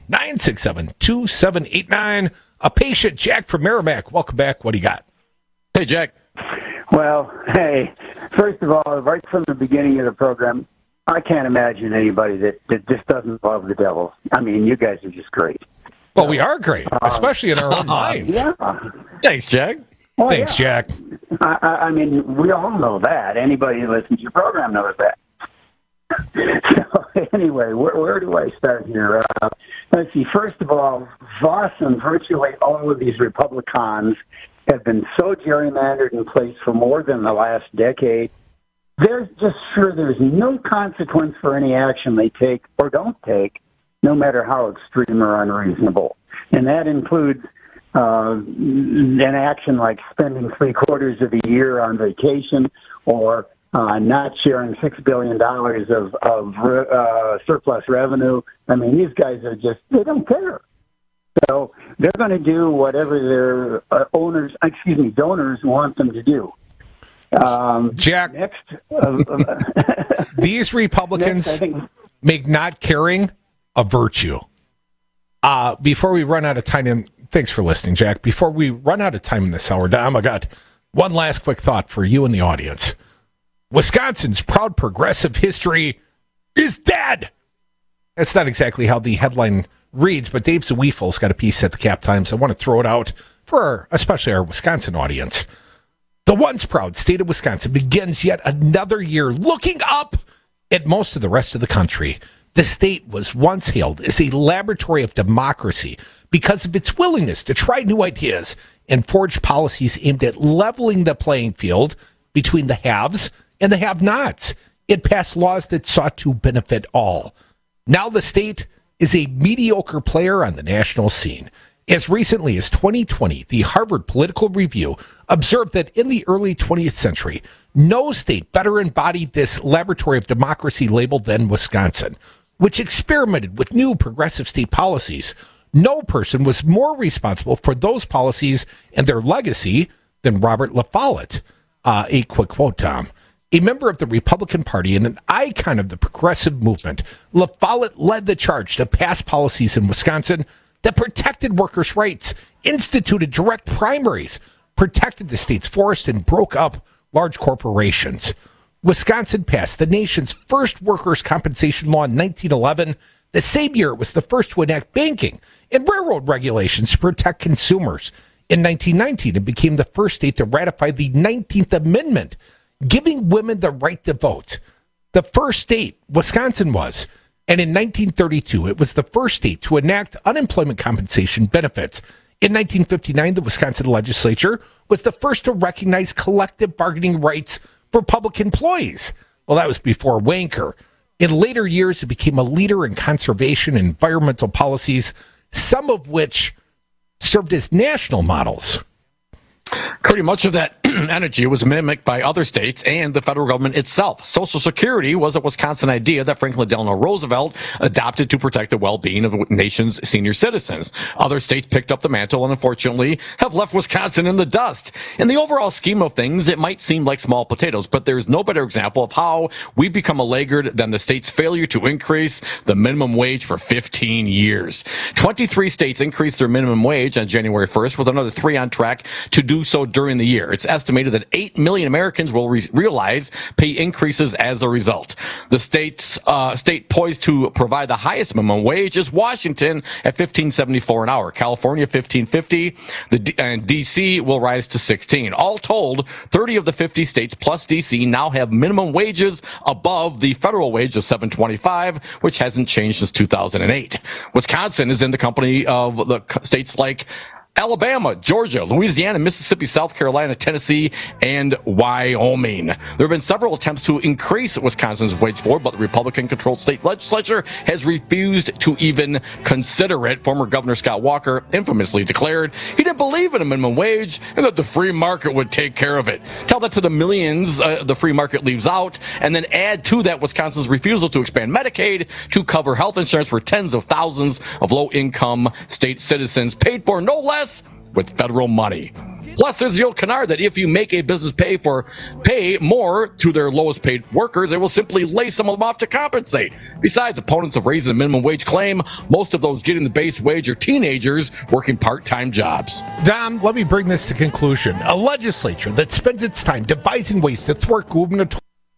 844-967-2789. A patient, Jack from Merrimack. Welcome back. What do you got?
Hey, Jack.
Well, hey, first of all, right from the beginning of the program, I can't imagine anybody that just doesn't love the Devils. I mean, you guys are just great.
Well, we are great, especially in our own minds.
Yeah.
Thanks, Jack.
Well,
Thanks,
yeah.
Jack.
I mean, we all know that. Anybody who listens to your program knows that. So, anyway, where do I start here? Let's see. First of all, Voss and virtually all of these Republicans have been so gerrymandered in place for more than the last decade. They're just sure there's no consequence for any action they take or don't take, no matter how extreme or unreasonable. And that includes an action like spending 3/4 of the year on vacation or not sharing $6 billion of surplus revenue. I mean, these guys are just, they don't care. So they're going to do whatever their donors want them to do.
Jack,
next,
these Republicans make not caring a virtue. Before we run out of time, and thanks for listening, Jack. Before we run out of time in this hour, Dom, I got one last quick thought for you and the audience. Wisconsin's proud progressive history is dead. That's not exactly how the headline reads, but Dave Zwiefel's got a piece at the Cap Times. I want to throw it out for especially our Wisconsin audience. The once proud state of Wisconsin begins yet another year looking up at most of the rest of the country. The state was once hailed as a laboratory of democracy because of its willingness to try new ideas and forge policies aimed at leveling the playing field between the haves and the have-nots. It passed laws that sought to benefit all. Now the state is a mediocre player on the national scene. As recently as 2020, the Harvard Political Review observed that in the early 20th century, no state better embodied this laboratory of democracy label than Wisconsin, which experimented with new progressive state policies. No person was more responsible for those policies and their legacy than Robert La Follette. A quick quote, Tom. A member of the Republican Party and an icon of the progressive movement, La Follette led the charge to pass policies in Wisconsin that protected workers' rights, instituted direct primaries, protected the state's forest, and broke up large corporations. Wisconsin passed the nation's first workers' compensation law in 1911. The same year, it was the first to enact banking and railroad regulations to protect consumers. In 1919, it became the first state to ratify the 19th Amendment, giving women the right to vote. The first state, Wisconsin was. And in 1932, it was the first state to enact unemployment compensation benefits. In 1959, the Wisconsin legislature was the first to recognize collective bargaining rights for public employees. Well, that was before Wanker. In later years, it became a leader in conservation and environmental policies, some of which served as national models.
Pretty much of that energy was mimicked by other states and the federal government itself. Social Security was a Wisconsin idea that Franklin Delano Roosevelt adopted to protect the well-being of the nation's senior citizens. Other states picked up the mantle and unfortunately have left Wisconsin in the dust. In the overall scheme of things, it might seem like small potatoes, but there's no better example of how we become a laggard than the state's failure to increase the minimum wage for 15 years. 23 states increased their minimum wage on January 1st, with another 3 on track to do so during the year. It's estimated that 8 million Americans will realize pay increases as a result. The state poised to provide the highest minimum wage is Washington at $15.74 an hour. California $15.50, and D.C. will rise to $16. All told, 30 of the 50 states plus D.C. now have minimum wages above the federal wage of $7.25, which hasn't changed since 2008. Wisconsin is in the company of the states like Alabama, Georgia, Louisiana, Mississippi, South Carolina, Tennessee, and Wyoming. There have been several attempts to increase Wisconsin's wage floor, but the Republican-controlled state legislature has refused to even consider it. Former Governor Scott Walker infamously declared he didn't believe in a minimum wage and that the free market would take care of it. Tell that to the millions the free market leaves out, and then add to that Wisconsin's refusal to expand Medicaid to cover health insurance for tens of thousands of low-income state citizens, paid for no less with federal money. Plus, there's the old canard that if you make a business pay more to their lowest paid workers, they will simply lay some of them off to compensate. Besides, opponents of raising the minimum wage claim most of those getting the base wage are teenagers working part-time jobs.
Dom, let me bring this to conclusion. A legislature that spends its time devising ways to thwart gubernatorial.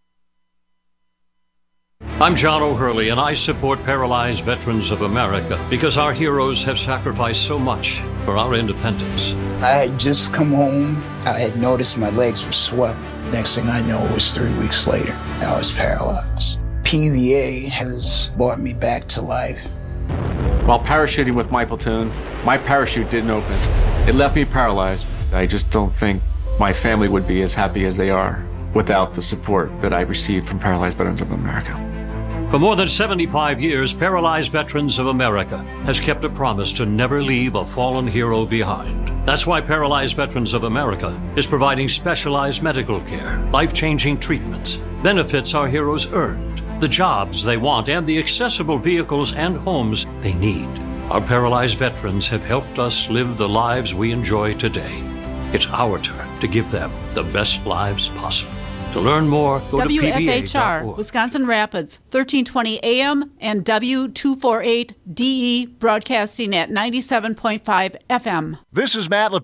I'm John O'Hurley, and I support Paralyzed Veterans of America because our heroes have sacrificed so much for our independence.
I had just come home. I had noticed my legs were swelling. Next thing I know, it was 3 weeks later. I was paralyzed. PVA has brought me back to life.
While parachuting with my platoon, my parachute didn't open. It left me paralyzed. I just don't think my family would be as happy as they are without the support that I received from Paralyzed Veterans of America.
For more than 75 years, Paralyzed Veterans of America has kept a promise to never leave a fallen hero behind. That's why Paralyzed Veterans of America is providing specialized medical care, life-changing treatments, benefits our heroes earned, the jobs they want, and the accessible vehicles and homes they need. Our paralyzed veterans have helped us live the lives we enjoy today. It's our turn to give them the best lives possible. To learn more, go to
WFHR,
PBA.org.
Wisconsin Rapids, 1320 AM and W248DE, broadcasting at 97.5 FM.
This is Matt LePage.